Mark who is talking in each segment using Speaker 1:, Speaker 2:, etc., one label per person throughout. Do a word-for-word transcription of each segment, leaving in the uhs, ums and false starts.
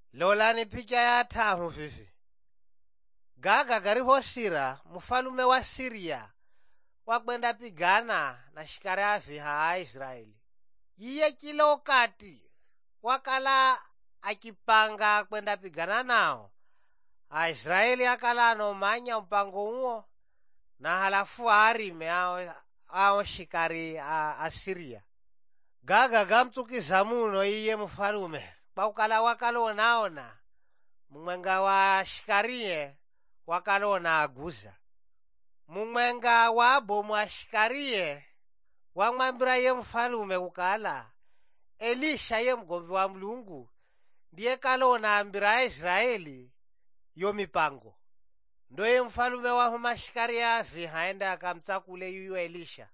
Speaker 1: Lolani picha ya tamu vivi. Gaga garihoshira mfalume wa Syria wakwenda pigana na shikari aviha a Israeli. Yiye kila wakati wakala akipanga kwenda pigana nao, Aisraeli akala anomanya mpango huo na halafu arime ao, ao shikari a, a Syria. Gaga gamtsukiza muno iye mfalume paukala wakalonaona mumwenga wa shikariye wakalona aguza. Mumwenga wabo mwa shikariye wamwambira ye mfalume kukala Elisha ye mgomvi wa Mulungu ndiye kalona ambira Israeli yo mipango. Ndoye mfalume wahuma shikari avi haenda akamtsakule yuyu Elisha.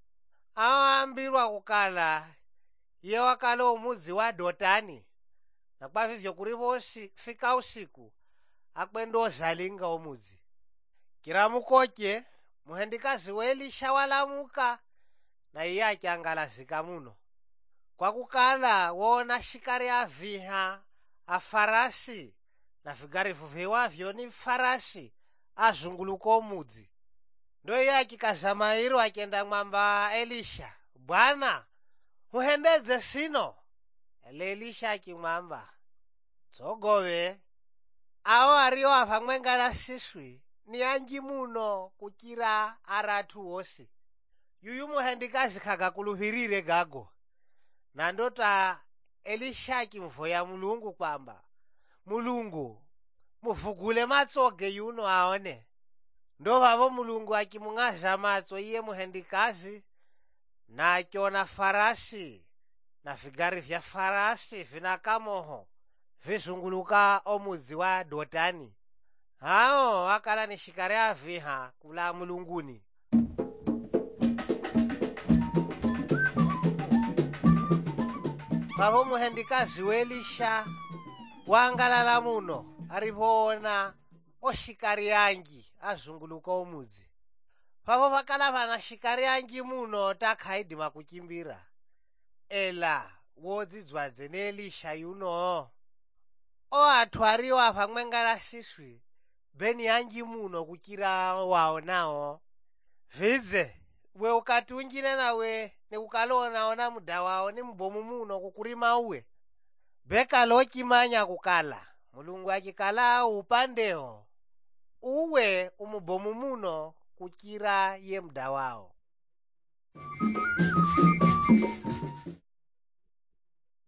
Speaker 1: Awambirwa kukala ye wakalo umudzi wa Dotani, na kwa vivyo kurivo fika usiku akwendo zalinga umudzi. Kira mukoche muhendikazi wa Elisha walamuka na iye achangalazika muno kwa kukala wona shikari aviha afarasi na vigari viwavyo ni farasi azunguluka umudzi. Ndo iye akikaza mairo akenda mwamba Elisha, Bwana, muhendeze sino. Ele Elisha akimwamba, tsogowe awo ariyo avamwenga na siswi ni anji muno kukira aratu wose. Yuyu muhendikazi kagakuluhirire gago. Na ndota Elisha akimvoya Mulungu kwamba, Mulungu muvugule matsoge yuno aone. Ndo vavo Mulungu akimung'aza matso iye muhendikazi na akiona farasi na vigari vya farasi vinakamoho vizunguluka omudzi wa Dotani. Hao wakala ni shikari aviha kula mulunguni. Pavo muhendikazi wa Elisha wangalala muno arivoona oshikari angi azunguluka omudzi. Pavo vakala vana shikari angi muno takhaidima kuchimbira. Ela wodzidzwadze ne Elisha yuno. O athu ariyo avamwenga na siswi beni anji muno kukira waonao. Vidze we ukati unjine nawe ne ukalonaona muda wao ni mbomu muno kukurima uwe. Beka lochimanya kukala Mulungu akikala upandeo uwe umubomu muno kukira ye muda wao.